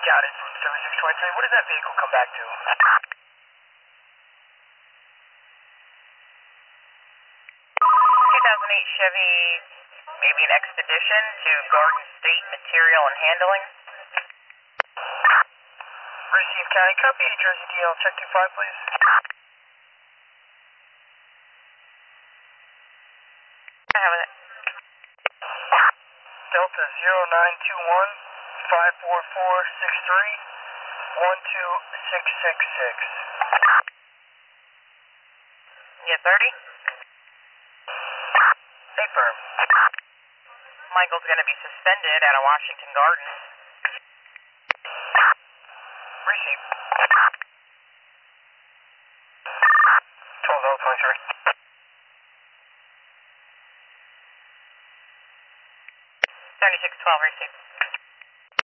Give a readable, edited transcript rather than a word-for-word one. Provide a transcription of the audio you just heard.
Got it from 7623. What did that vehicle come back to? 2008 Chevy, maybe an Expedition to Garden State Material and Handling. Receive County copy, Jersey DL, check 25, please. I have it. Delta 0921 54463 12666. Yeah, 30? Stay firm. Michael's going to be suspended out of Washington Gardens. Receive. 12-23. 7612, receive.